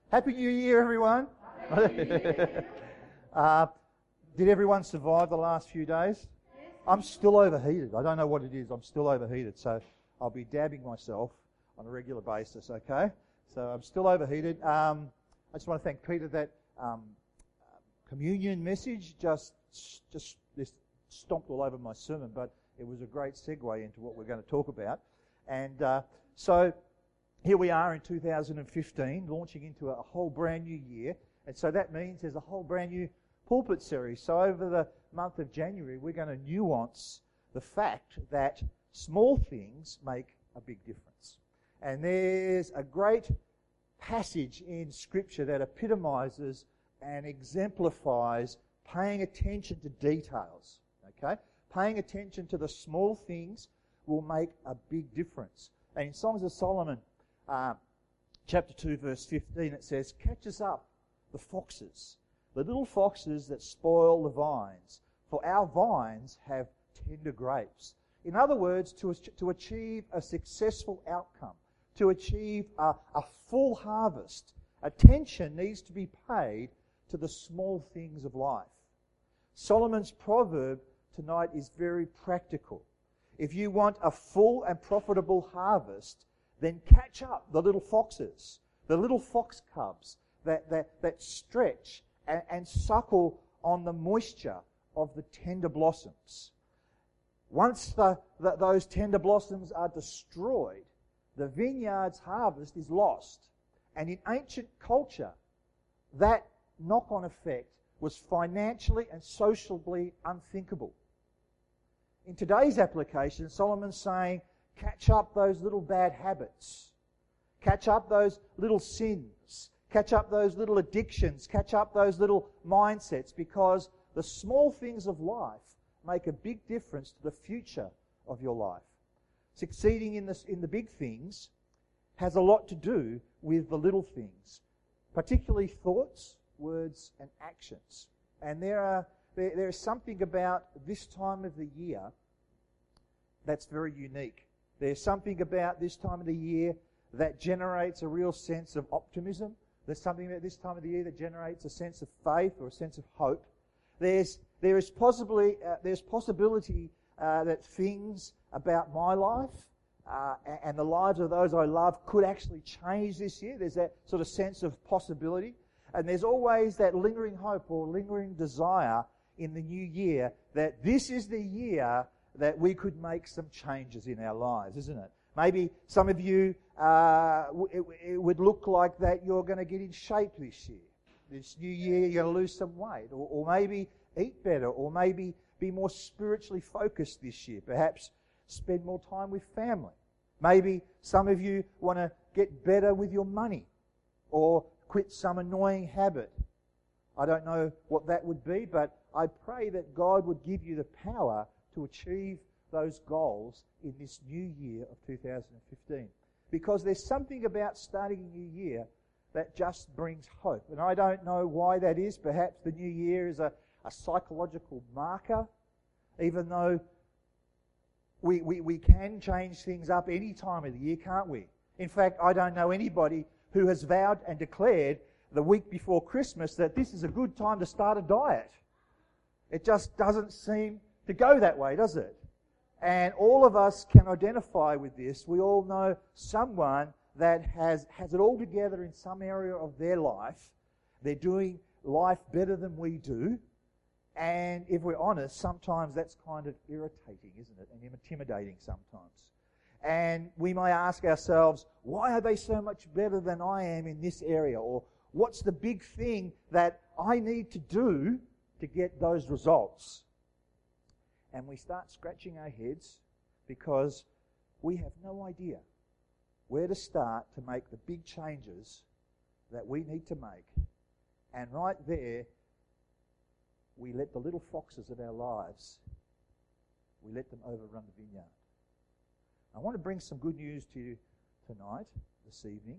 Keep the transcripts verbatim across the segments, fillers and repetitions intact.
Happy New Year, everyone. Happy New Year. uh, did everyone survive the last few days? Yes. I'm still overheated. I don't know what it is. I'm still overheated, so I'll be dabbing myself on a regular basis, okay? So I'm still overheated. Um, I just want to thank Peter that um, communion message just, just this stomped all over my sermon, but it was a great segue into what we're going to talk about. And uh, so here we are in two thousand fifteen, launching into a whole brand new year. And so that means there's a whole brand new pulpit series. So over the month of January, we're going to nuance the fact that small things make a big difference. And there's a great passage in Scripture that epitomizes and exemplifies paying attention to details. Okay? Paying attention to the small things will make a big difference. And in Songs of Solomon, uh, chapter two, verse fifteen, it says, "Catch us up, the foxes, the little foxes that spoil the vines, for our vines have tender grapes." In other words, to, to achieve a successful outcome, to achieve a, a full harvest, attention needs to be paid to the small things of life. Solomon's proverb tonight is very practical. If you want a full and profitable harvest, then catch up the little foxes, the little fox cubs that, that, that stretch and, and suckle on the moisture of the tender blossoms. Once the, the, those tender blossoms are destroyed, the vineyard's harvest is lost. And in ancient culture, that knock-on effect was financially and socially unthinkable. In today's application, Solomon's saying, catch up those little bad habits. Catch up those little sins. Catch up those little addictions. Catch up those little mindsets, because the small things of life make a big difference to the future of your life. Succeeding in, this, in the big things has a lot to do with the little things, particularly thoughts, words, and actions. And there are there, there is something about this time of the year that's very unique. There's something about this time of the year that generates a real sense of optimism. There's something about this time of the year that generates a sense of faith or a sense of hope. There's there is possibly uh, there's possibility uh, that things about my life uh, and the lives of those I love could actually change this year. There's that sort of sense of possibility. And there's always that lingering hope or lingering desire in the new year that this is the year that we could make some changes in our lives, isn't it? Maybe some of you, uh, it, it would look like that you're going to get in shape this year. This new year you're going to lose some weight, or, or maybe eat better, or maybe be more spiritually focused this year. Perhaps spend more time with family. Maybe some of you want to get better with your money, or quit some annoying habit. I don't know what that would be, but I pray that God would give you the power to achieve those goals in this new year of two thousand fifteen. Because there's something about starting a new year that just brings hope. And I don't know why that is. Perhaps the new year is a, a psychological marker, even though we, we, we can change things up any time of the year, can't we? In fact, I don't know anybody who has vowed and declared the week before Christmas that this is a good time to start a diet. It just doesn't seem to go that way, does it? And all of us can identify with this. We all know someone that has, has it all together in some area of their life. They're doing life better than we do. And if we're honest, sometimes that's kind of irritating, isn't it? And intimidating sometimes. And we may ask ourselves, why are they so much better than I am in this area? Or what's the big thing that I need to do to get those results? And we start scratching our heads because we have no idea where to start to make the big changes that we need to make. And right there, we let the little foxes of our lives, we let them overrun the vineyard. I want to bring some good news to you tonight, this evening.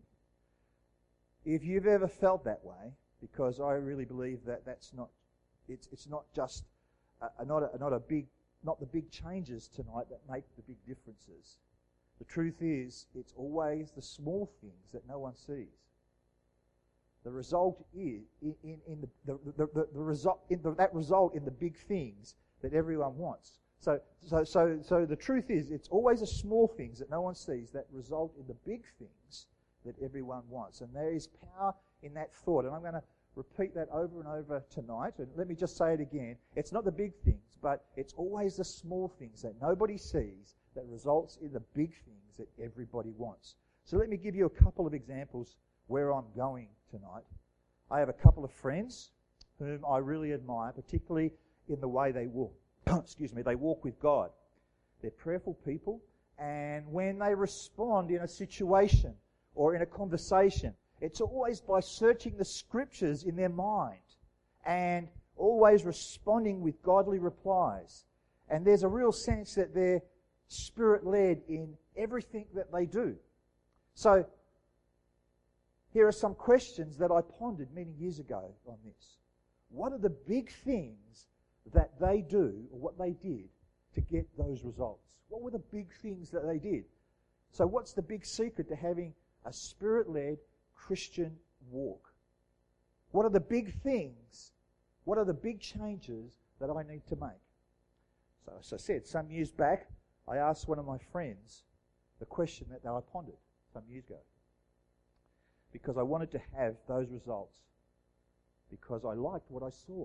If you've ever felt that way, because I really believe that that's not, it's it's not just a, not a, not a big, not the big changes tonight that make the big differences. The truth is, it's always the small things that no one sees. the result is in, in, in the, the, the, the, the result in the, that result in the big things that everyone wants. So, so, so, so the truth is, it's always the small things that no one sees that result in the big things that everyone wants. And there is power in that thought. And I'm going to repeat that over and over tonight. And let me just say it again. It's not the big things, but it's always the small things that nobody sees that results in the big things that everybody wants. So let me give you a couple of examples where I'm going tonight. I have a couple of friends whom I really admire, particularly in the way they walk. Excuse me, they walk with God. They're prayerful people, and when they respond in a situation or in a conversation, it's always by searching the scriptures in their mind and always responding with godly replies. And there's a real sense that they're Spirit-led in everything that they do. So, here are some questions that I pondered many years ago on this. What are the big things that they do, or what they did, to get those results? What were the big things that they did? So what's the big secret to having a Spirit-led Christian walk? What are the big things? What are the big changes that I need to make? So as I said, some years back, I asked one of my friends the question that I pondered some years ago, because I wanted to have those results, because I liked what I saw.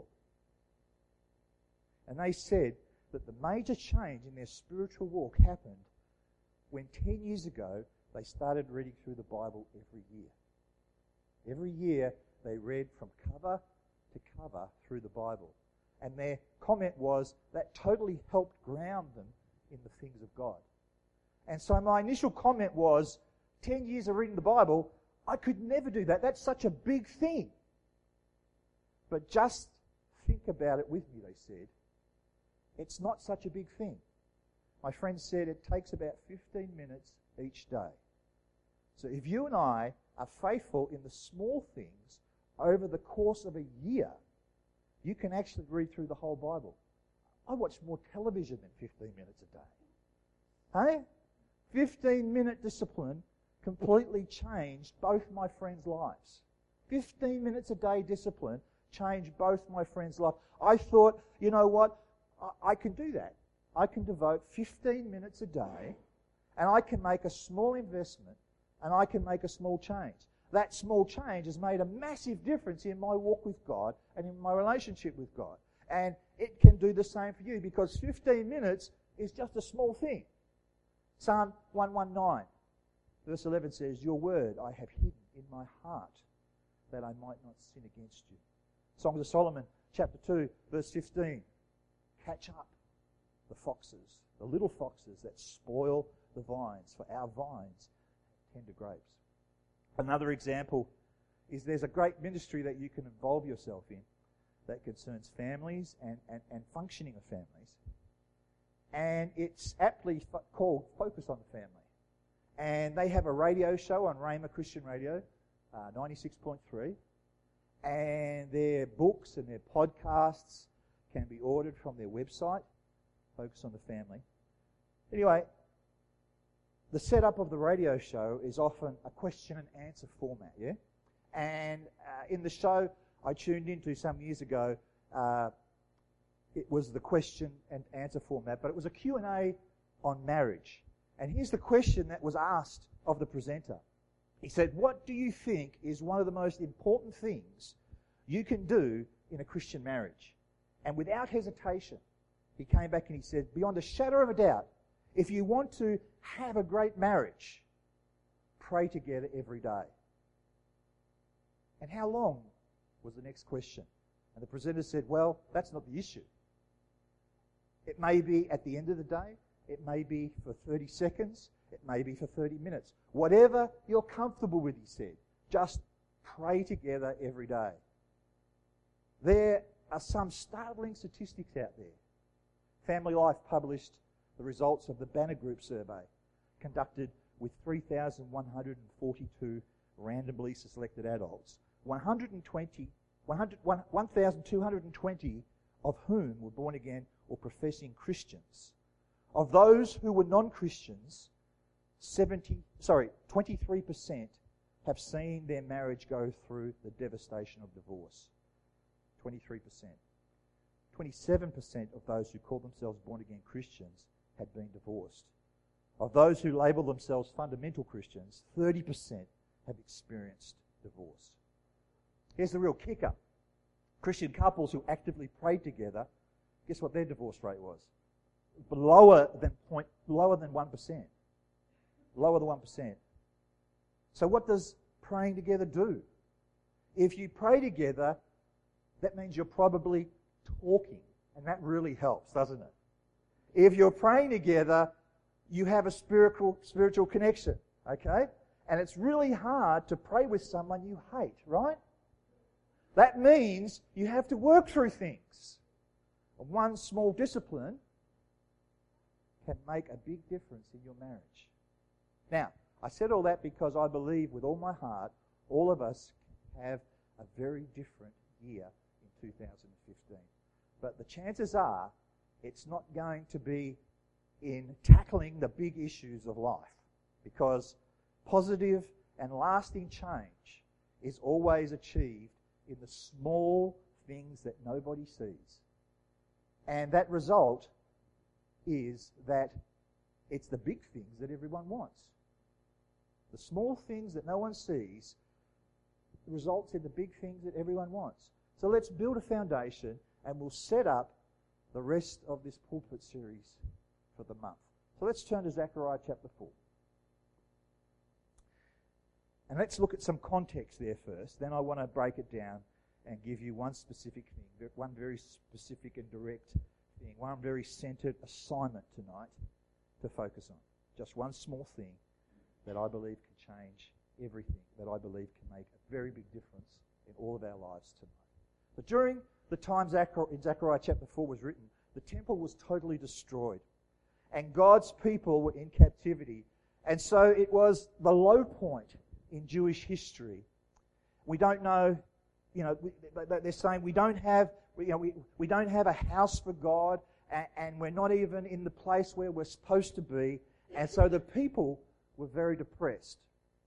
And they said that the major change in their spiritual walk happened when ten years ago they started reading through the Bible every year. Every year they read from cover to cover through the Bible. And their comment was that totally helped ground them in the things of God. And so my initial comment was, ten years of reading the Bible, I could never do that. That's such a big thing. But just think about it with me, they said. It's not such a big thing. My friend said it takes about fifteen minutes each day. So if you and I are faithful in the small things over the course of a year, you can actually read through the whole Bible. I watch more television than fifteen minutes a day. Hey? fifteen minute discipline completely changed both my friends' lives. fifteen minutes a day discipline changed both my friends' lives. I thought, you know what? I, I can do that. I can devote fifteen minutes a day, and I can make a small investment, and I can make a small change. That small change has made a massive difference in my walk with God and in my relationship with God. And it can do the same for you, because fifteen minutes is just a small thing. Psalm one nineteen, verse eleven says, "Your word I have hidden in my heart, that I might not sin against you." Songs of Solomon, chapter two, verse fifteen. "Catch up the foxes, the little foxes that spoil the vines, for our vines tender grapes." Another example is there's a great ministry that you can involve yourself in that concerns families and, and, and functioning of families. And it's aptly fo- called Focus on the Family. And they have a radio show on Rhema Christian Radio, uh, ninety-six point three. And their books and their podcasts can be ordered from their website, Focus on the Family. Anyway, the setup of the radio show is often a question and answer format, yeah? And uh, in the show I tuned into some years ago, uh, it was the question and answer format, but it was a Q and A on marriage. And here's the question that was asked of the presenter. He said, "What do you think is one of the most important things you can do in a Christian marriage?" And without hesitation, he came back and he said, "Beyond a shadow of a doubt, if you want to have a great marriage, pray together every day." "And how long?" was the next question. And the presenter said, "Well, that's not the issue. It may be at the end of the day, it may be for thirty seconds, it may be for thirty minutes. Whatever you're comfortable with," he said, "just pray together every day." There are some startling statistics out there. Family Life published the results of the Banner Group survey conducted with three thousand one hundred forty-two randomly selected adults, one hundred twenty, one hundred, one thousand two hundred twenty of whom were born again or professing Christians. Of those who were non-Christians, seventy, sorry, twenty-three percent have seen their marriage go through the devastation of divorce. twenty-three percent. twenty-seven percent of those who call themselves born-again Christians had been divorced. Of those who label themselves fundamental Christians, thirty percent have experienced divorce. Here's the real kicker. Christian couples who actively prayed together, guess what their divorce rate was? Lower than point, lower than one percent. Lower than one percent. So what does praying together do? If you pray together, that means you're probably talking, and that really helps, doesn't it? If you're praying together, you have a spiritual spiritual connection, okay? And it's really hard to pray with someone you hate, right? That means you have to work through things. One small discipline can make a big difference in your marriage. Now, I said all that because I believe with all my heart, all of us have a very different year in two thousand fifteen. But the chances are it's not going to be in tackling the big issues of life, because positive and lasting change is always achieved in the small things that nobody sees. And that result is that it's the big things that everyone wants. The small things that no one sees results in the big things that everyone wants. So let's build a foundation, and we'll set up the rest of this pulpit series for the month. So let's turn to Zechariah chapter four. And let's look at some context there first. Then I want to break it down and give you one specific thing, one very specific and direct thing, one very centered assignment tonight to focus on. Just one small thing that I believe can change everything, that I believe can make a very big difference in all of our lives tonight. But during the time in Zechariah chapter four was written, the temple was totally destroyed, and God's people were in captivity. And so it was the low point in Jewish history. We don't know, you know, they're saying we don't have, you know, we, we don't have a house for God, and, and we're not even in the place where we're supposed to be. And so the people were very depressed.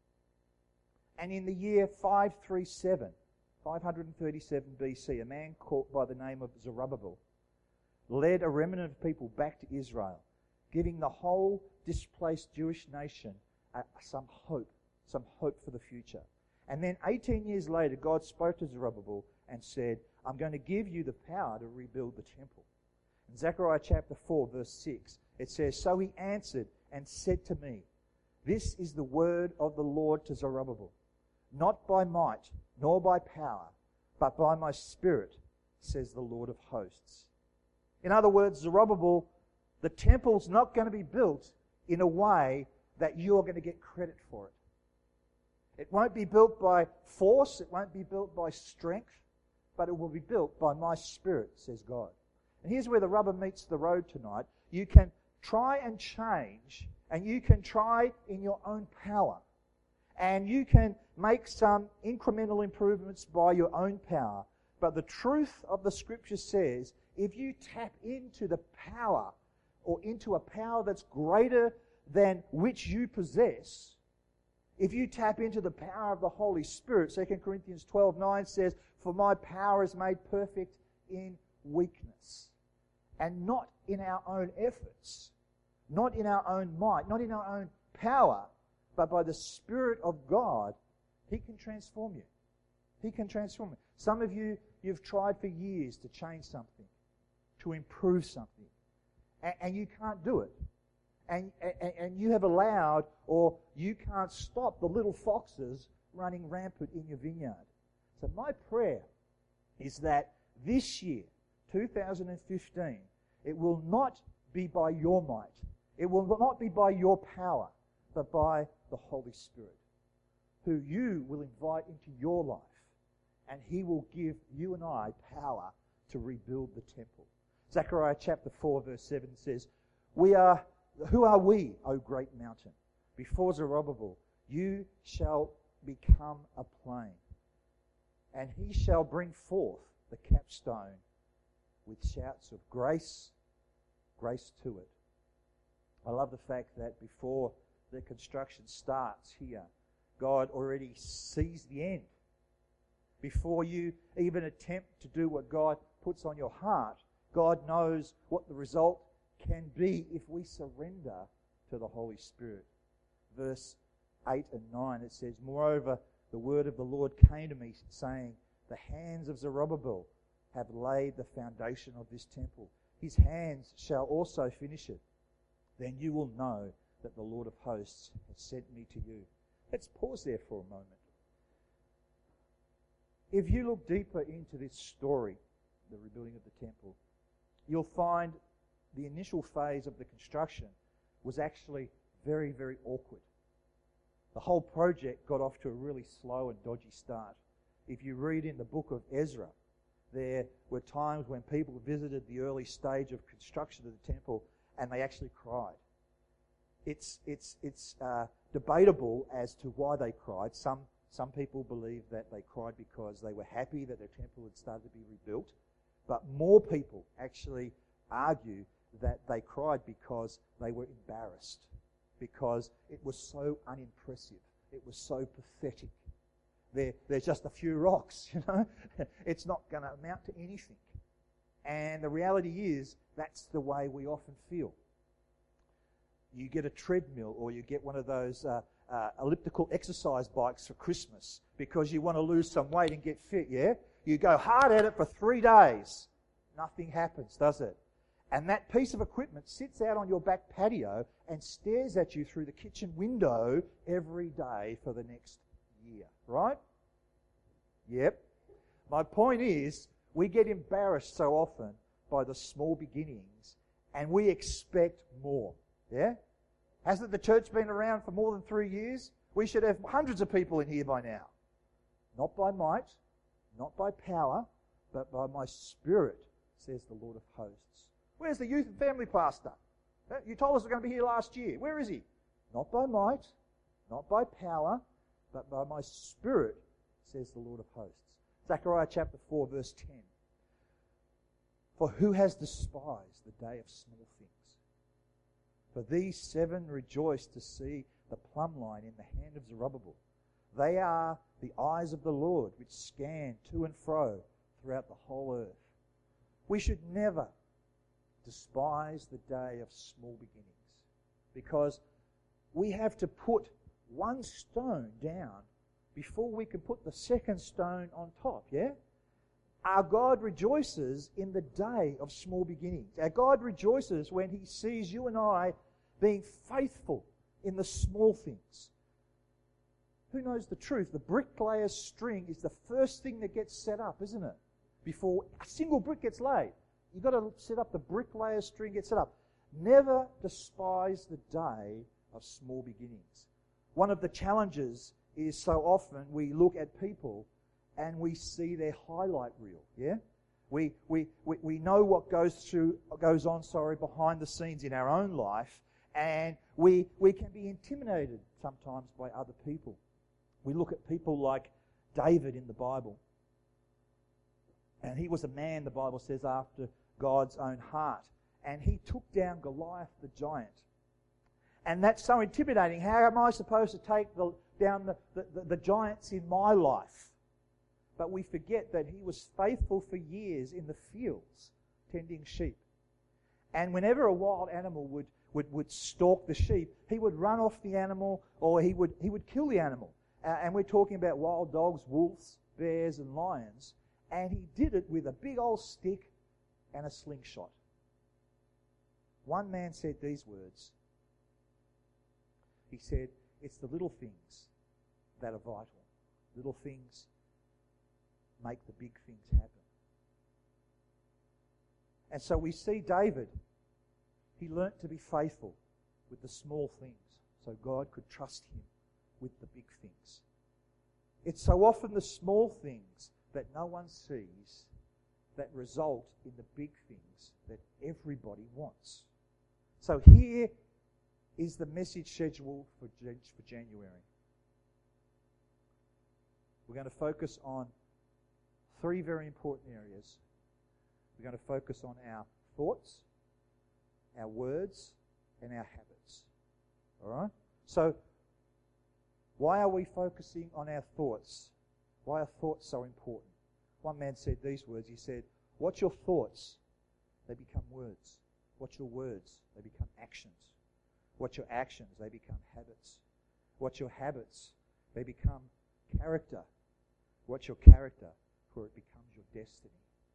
And in the year five thirty-seven, five thirty-seven B C, a man called by the name of Zerubbabel led a remnant of people back to Israel, giving the whole displaced Jewish nation uh, some hope, some hope for the future. And then eighteen years later, God spoke to Zerubbabel and said, I'm going to give you the power to rebuild the temple. In Zechariah chapter four, verse six, it says, So he answered and said to me, This is the word of the Lord to Zerubbabel, not by might, nor by power, but by my Spirit, says the Lord of hosts. In other words, Zerubbabel, the temple's not going to be built in a way that you're going to get credit for it. It won't be built by force, it won't be built by strength, but it will be built by my Spirit, says God. And here's where the rubber meets the road tonight. You can try and change, and you can try in your own power. And you can make some incremental improvements by your own power. But the truth of the Scripture says, if you tap into the power, or into a power that's greater than which you possess, if you tap into the power of the Holy Spirit, Second Corinthians twelve nine says, For my power is made perfect in weakness. And not in our own efforts, not in our own might, not in our own power, but by the Spirit of God, He can transform you. He can transform you. Some of you, you've tried for years to change something, to improve something, and, and you can't do it. And, and, and you have allowed, or you can't stop the little foxes running rampant in your vineyard. So my prayer is that this year, two thousand fifteen, it will not be by your might, it will not be by your power, but by the Holy Spirit, who you will invite into your life, and He will give you and I power to rebuild the temple. Zechariah chapter four verse seven says, "We are, who are we, O great mountain? Before Zerubbabel, you shall become a plain, and he shall bring forth the capstone with shouts of grace, grace to it." I love the fact that before the construction starts here, God already sees the end. Before you even attempt to do what God puts on your heart, God knows what the result can be if we surrender to the Holy Spirit. Verse eight and nine, it says, "Moreover, the word of the Lord came to me, saying, the hands of Zerubbabel have laid the foundation of this temple. His hands shall also finish it. Then you will know that the Lord of hosts has sent me to you." Let's pause there for a moment. If you look deeper into this story, the rebuilding of the temple, you'll find the initial phase of the construction was actually very, very awkward. The whole project got off to a really slow and dodgy start. If you read in the book of Ezra, there were times when people visited the early stage of construction of the temple and they actually cried. It's it's it's uh, debatable as to why they cried. Some some people believe that they cried because they were happy that the temple had started to be rebuilt, but more people actually argue that they cried because they were embarrassed, because it was so unimpressive, it was so pathetic. There, there's just a few rocks, you know. It's not going to amount to anything. And the reality is, that's the way we often feel. You get a treadmill or you get one of those uh, uh, elliptical exercise bikes for Christmas because you want to lose some weight and get fit, yeah? You go hard at it for three days. Nothing happens, does it? And that piece of equipment sits out on your back patio and stares at you through the kitchen window every day for the next year, right? Yep. My point is, we get embarrassed so often by the small beginnings and we expect more, yeah? Hasn't the church been around for more than three years? We should have hundreds of people in here by now. Not by might, not by power, but by my Spirit, says the Lord of hosts. Where's the youth and family pastor? You told us we're going to be here last year. Where is he? Not by might, not by power, but by my Spirit, says the Lord of hosts. Zechariah chapter four, verse ten. For who has despised the day of small things? For these seven rejoice to see the plumb line in the hand of Zerubbabel. They are the eyes of the Lord, which scan to and fro throughout the whole earth. We should never despise the day of small beginnings, because we have to put one stone down before we can put the second stone on top, yeah? Our God rejoices in the day of small beginnings. Our God rejoices when He sees you and I being faithful in the small things. Who knows the truth? The bricklayer's string is the first thing that gets set up, isn't it? Before a single brick gets laid. You've got to set up the bricklayer's string, get set up. Never despise the day of small beginnings. One of the challenges is so often we look at people and we see their highlight reel, yeah? We we we, we know what goes through goes on, sorry, behind the scenes in our own life, and we we can be intimidated sometimes by other people. We look at people like David in the Bible. And he was a man, the Bible says, after God's own heart. And he took down Goliath the giant. And that's so intimidating. How am I supposed to take the, down the, the, the giants in my life? But we forget that he was faithful for years in the fields, tending sheep. And whenever a wild animal would, would, would stalk the sheep, he would run off the animal or he would, he would kill the animal. Uh, and we're talking about wild dogs, wolves, bears and lions. And he did it with a big old stick and a slingshot. One man said these words. He said, it's the little things that are vital. Little things make the big things happen. And so we see David, he learnt to be faithful with the small things so God could trust him with the big things. It's so often the small things that no one sees that result in the big things that everybody wants. So here is the message schedule for, for January. We're going to focus on three very important areas. We're going to focus on our thoughts, our words, and our habits. All right? So Why are we focusing on our thoughts? Why are thoughts so important? One man said these words. He said, what's your thoughts? They become words. What's your words? They become actions. What's your actions? They become habits. What's your habits? They become character. What's your character? For it becomes your destiny.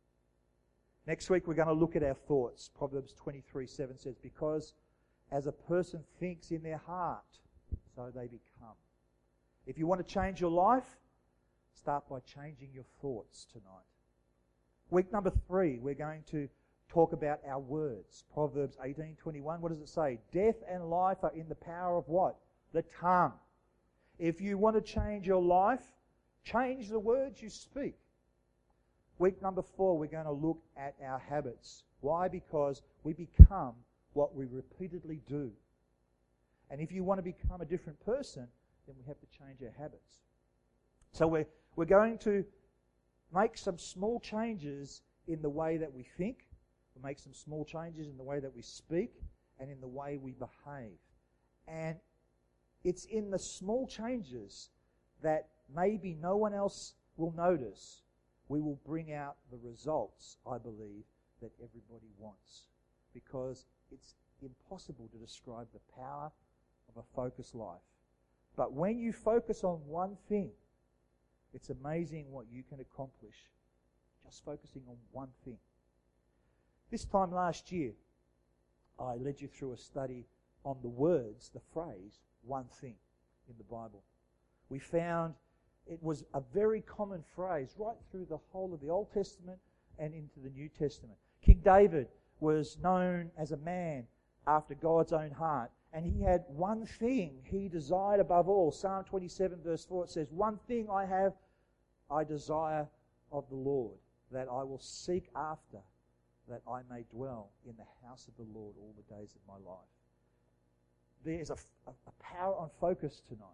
Next week we're going to look at our thoughts. Proverbs twenty-three seven says, because as a person thinks in their heart, so they become. If you want to change your life, start by changing your thoughts tonight. Week number three, we're going to talk about our words. Proverbs eighteen twenty-one, what does it say? Death and life are in the power of what? The tongue. If you want to change your life, change the words you speak. Week number four, we're going to look at our habits. Why? Because we become what we repeatedly do. And if you want to become a different person, then we have to change our habits. So we're, we're going to make some small changes in the way that we think. We'll make some small changes in the way that we speak and in the way we behave. And it's in the small changes that maybe no one else will notice. We will bring out the results, I believe, that everybody wants. Because it's impossible to describe the power of a focused life. But when you focus on one thing, it's amazing what you can accomplish just focusing on one thing. This time last year, I led you through a study on the words, the phrase, one thing in the Bible. We found it was a very common phrase right through the whole of the Old Testament and into the New Testament. King David was known as a man after God's own heart, and he had one thing he desired above all. Psalm twenty-seven verse four, it says, one thing I have, I desire of the Lord, that I will seek after, that I may dwell in the house of the Lord all the days of my life. There's a, a, a power on focus tonight.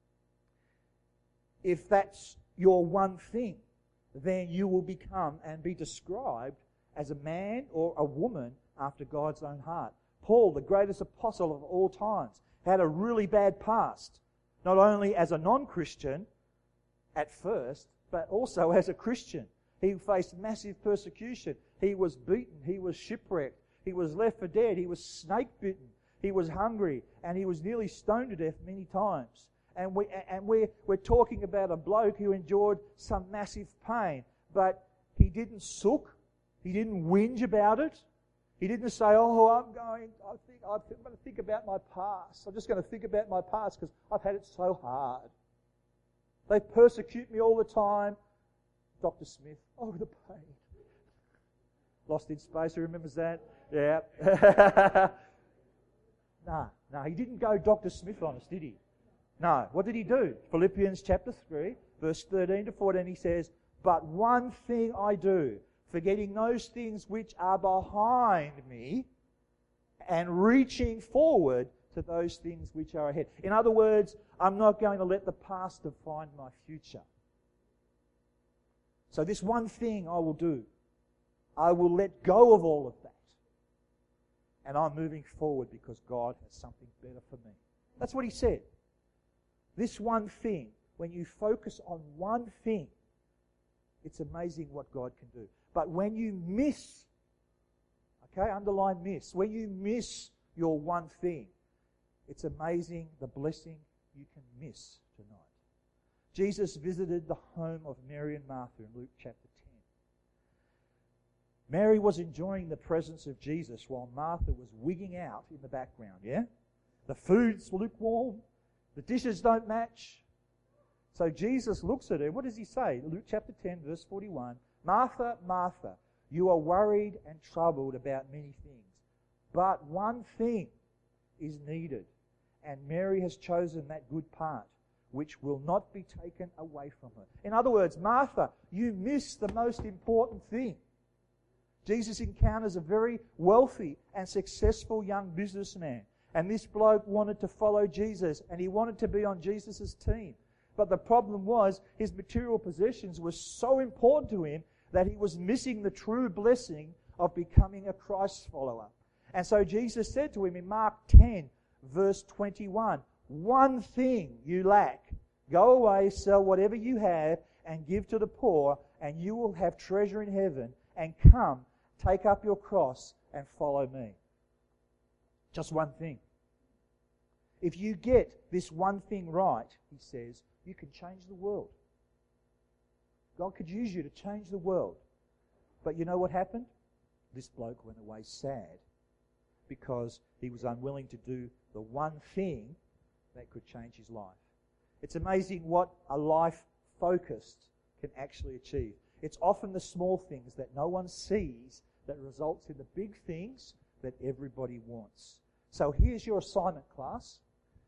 If that's your one thing, then you will become and be described as a man or a woman after God's own heart. Paul, the greatest apostle of all times, had a really bad past, not only as a non-Christian at first, but also as a Christian. He faced massive persecution. He was beaten. He was shipwrecked. He was left for dead. He was snake-bitten. He was hungry, and he was nearly stoned to death many times. And, we, and we're, we're talking about a bloke who endured some massive pain, but he didn't sook. He didn't whinge about it. He didn't say, oh, I'm going, I think, I'm going to think about my past. I'm just going to think about my past because I've had it so hard. They persecute me all the time. Doctor Smith, oh, the pain. Lost in Space, who remembers that? Yeah. no, no, he didn't go Doctor Smith on us, did he? No. What did he do? Philippians chapter three, verse thirteen to fourteen, he says, but one thing I do, forgetting those things which are behind me and reaching forward to those things which are ahead. In other words, I'm not going to let the past define my future. So this one thing I will do, I will let go of all of that. And I'm moving forward because God has something better for me. That's what he said. This one thing, when you focus on one thing, it's amazing what God can do. But when you miss, okay, underline miss, when you miss your one thing, it's amazing the blessing you can miss tonight. Jesus visited the home of Mary and Martha in Luke chapter ten. Mary was enjoying the presence of Jesus while Martha was wigging out in the background, yeah? The food's lukewarm. The dishes don't match. So Jesus looks at her. What does he say? Luke chapter ten, verse forty-one. Martha, Martha, you are worried and troubled about many things. But one thing is needed. And Mary has chosen that good part, which will not be taken away from her. In other words, Martha, you miss the most important thing. Jesus encounters a very wealthy and successful young businessman. And this bloke wanted to follow Jesus, and he wanted to be on Jesus' team. But the problem was his material possessions were so important to him that he was missing the true blessing of becoming a Christ follower. And so Jesus said to him in Mark ten, verse twenty-one, one thing you lack. Go away, sell whatever you have, and give to the poor, and you will have treasure in heaven. And come, take up your cross, and follow me. Just one thing. If you get this one thing right, he says, you can change the world. God could use you to change the world. But you know what happened? This bloke went away sad because he was unwilling to do the one thing that could change his life. It's amazing what a life focused can actually achieve. It's often the small things that no one sees that results in the big things that everybody wants. So here's your assignment, class.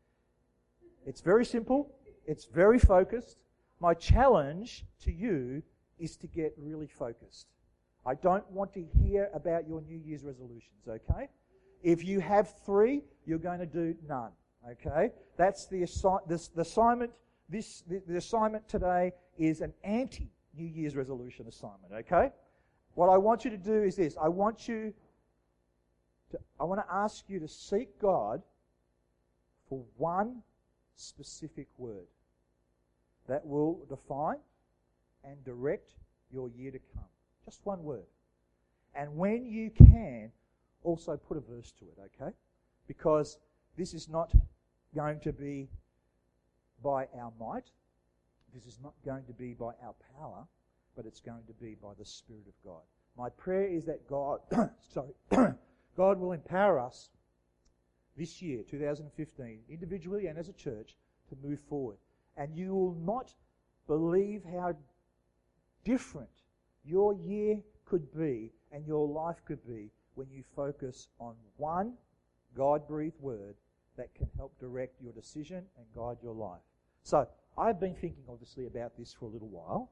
It's very simple. It's very focused. My challenge to you is to get really focused. I don't want to hear about your New Year's resolutions, okay? If you have three, you're going to do none, okay? That's the, assi- this, the assignment. This the, the assignment today is an anti-New Year's resolution assignment, okay? What I want you to do is this. I want you to, I want to ask you to seek God for one specific word that will define and direct your year to come. Just one word. And when you can, also put a verse to it, okay? Because this is not going to be by our might. This is not going to be by our power, but it's going to be by the Spirit of God. My prayer is that God, sorry, God will empower us this year, two thousand fifteen, individually and as a church, to move forward. And you will not believe how different your year could be and your life could be when you focus on one God-breathed word that can help direct your decision and guide your life. So, I've been thinking, obviously, about this for a little while,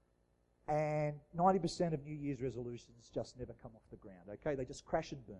and ninety percent of New Year's resolutions just never come off the ground, okay? They just crash and burn.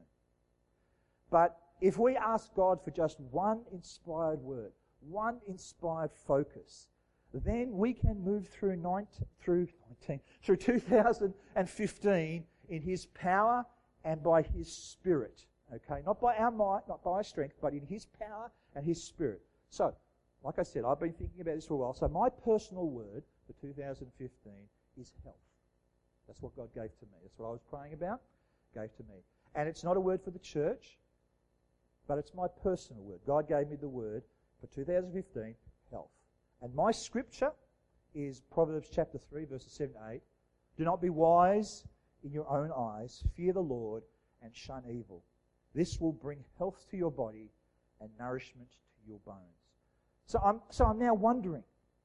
But if we ask God for just one inspired word, one inspired focus, then we can move through nineteen, through nineteen, through two thousand fifteen in His power and by His Spirit. Okay, not by our might, not by our strength, but in His power and His Spirit. So, like I said, I've been thinking about this for a while. So my personal word for two thousand fifteen is health. That's what God gave to me. That's what I was praying about. Gave to me, and it's not a word for the church, but it's my personal word. God gave me the word for two thousand fifteen, health. And my scripture is Proverbs chapter three, verses seven to eight. Do not be wise in your own eyes. Fear the Lord and shun evil. This will bring health to your body and nourishment to your bones. So I'm, so I'm now wondering,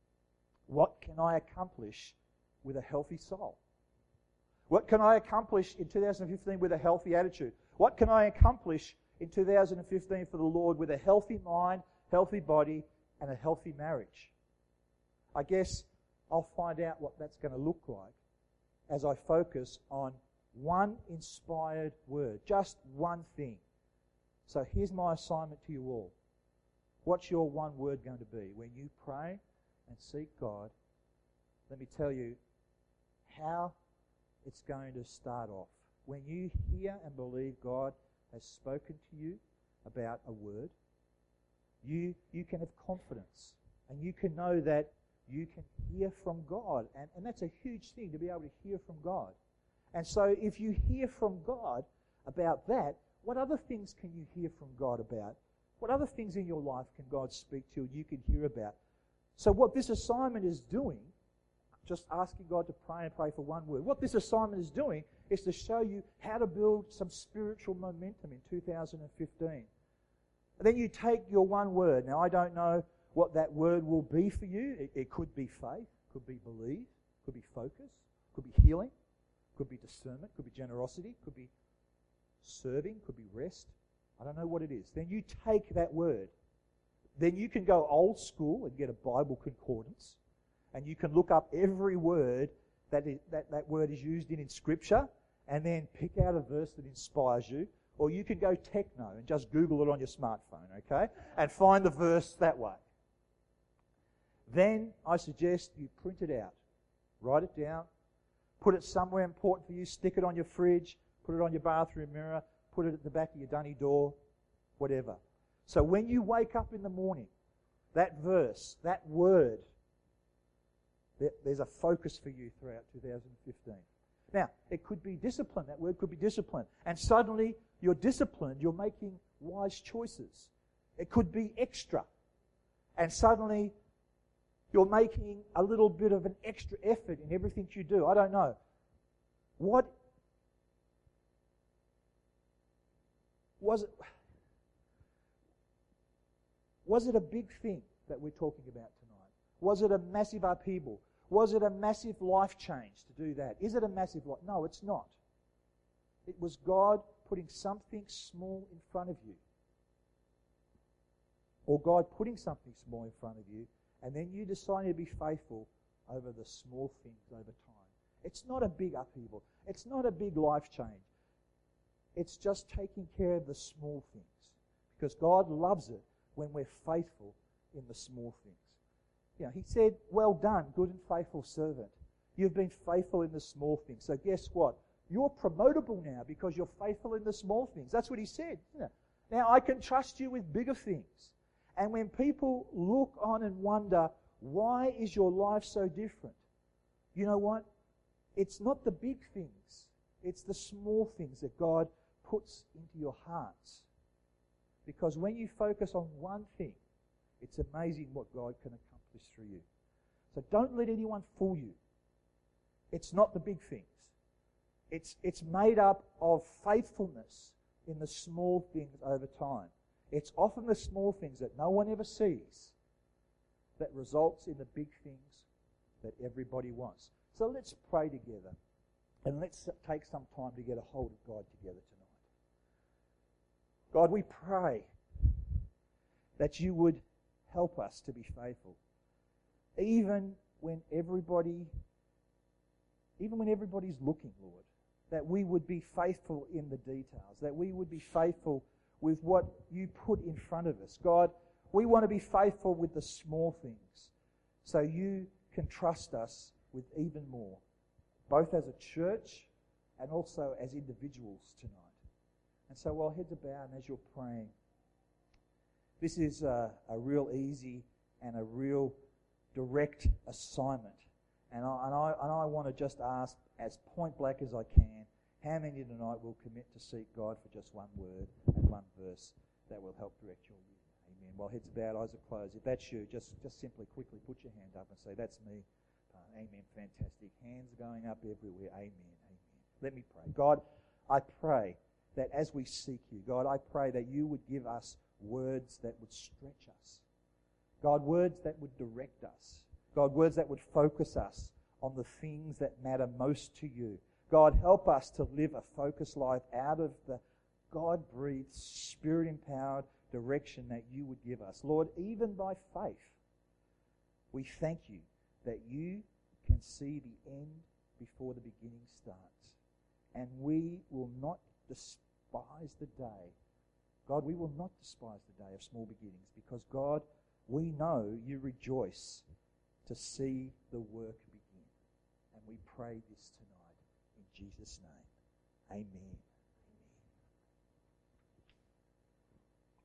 what can I accomplish with a healthy soul? What can I accomplish in two thousand fifteen with a healthy attitude? What can I accomplish in two thousand fifteen for the Lord with a healthy mind, healthy body, and a healthy marriage? I guess I'll find out what that's going to look like as I focus on one inspired word, just one thing. So here's my assignment to you all. What's your one word going to be? When you pray and seek God, let me tell you how it's going to start off. When you hear and believe God has spoken to you about a word, you, you can have confidence and you can know that you can hear from God. And, and that's a huge thing, to be able to hear from God. And so if you hear from God about that, what other things can you hear from God about? What other things in your life can God speak to you and you can hear about? So what this assignment is doing, just asking God to pray and pray for one word, what this assignment is doing is to show you how to build some spiritual momentum in two thousand fifteen. And then you take your one word. Now, I don't know what that word will be for you. It, it could be faith, could be believe, could be focus, could be healing, could be discernment, could be generosity, could be serving, could be rest. I don't know what it is. Then you take that word. Then you can go old school and get a Bible concordance, and you can look up every word that is, that, that word is used in in Scripture, and then pick out a verse that inspires you. Or you can go techno and just Google it on your smartphone, okay, and find the verse that way. Then I suggest you print it out. Write it down. Put it somewhere important for you. Stick it on your fridge. Put it on your bathroom mirror. Put it at the back of your dunny door. Whatever. So when you wake up in the morning, that verse, that word, there's a focus for you throughout two thousand fifteen. Now, it could be discipline. That word could be discipline. And suddenly you're disciplined. You're making wise choices. It could be extra. And suddenly you're making a little bit of an extra effort in everything you do. I don't know. What was it? Was it a big thing that we're talking about tonight? Was it a massive upheaval? Was it a massive life change to do that? Is it a massive life? No, it's not. It was God putting something small in front of you. Or God putting something small in front of you, and then you deciding to be faithful over the small things over time. It's not a big upheaval. It's not a big life change. It's just taking care of the small things. Because God loves it when we're faithful in the small things. You know, he said, well done, good and faithful servant. You've been faithful in the small things. So guess what? You're promotable now because you're faithful in the small things. That's what he said. Isn't it? Now I can trust you with bigger things. And when people look on and wonder, why is your life so different? You know what? It's not the big things. It's the small things that God puts into your hearts. Because when you focus on one thing, it's amazing what God can accomplish through you. So don't let anyone fool you. It's not the big things. It's, it's made up of faithfulness in the small things over time. It's often the small things that no one ever sees that results in the big things that everybody wants. So let's pray together and let's take some time to get a hold of God together tonight. God, we pray that you would help us to be faithful. Even when everybody, even when everybody's looking, Lord, that we would be faithful in the details, that we would be faithful with what you put in front of us. God, we want to be faithful with the small things so you can trust us with even more, both as a church and also as individuals tonight. And so while heads are bowed and as you're praying, this is a, a real easy and a real direct assignment. And I, and I, and I want to just ask, as point blank as I can, how many tonight will commit to seek God for just one word and one verse that will help direct your year? Amen. While heads are bowed, eyes are closed. If that's you, just, just simply quickly put your hand up and say, that's me. Uh, amen. Fantastic. Hands going up everywhere. Amen. Amen. Let me pray. God, I pray that as we seek you, God, I pray that you would give us words that would stretch us. God, words that would direct us. God, words that would focus us on the things that matter most to you. God, help us to live a focused life out of the God-breathed, Spirit-empowered direction that you would give us. Lord, even by faith, we thank you that you can see the end before the beginning starts. And we will not despise the day. God, we will not despise the day of small beginnings because, God, we know you rejoice to see the work begin. And we pray this tonight in Jesus' name. Amen.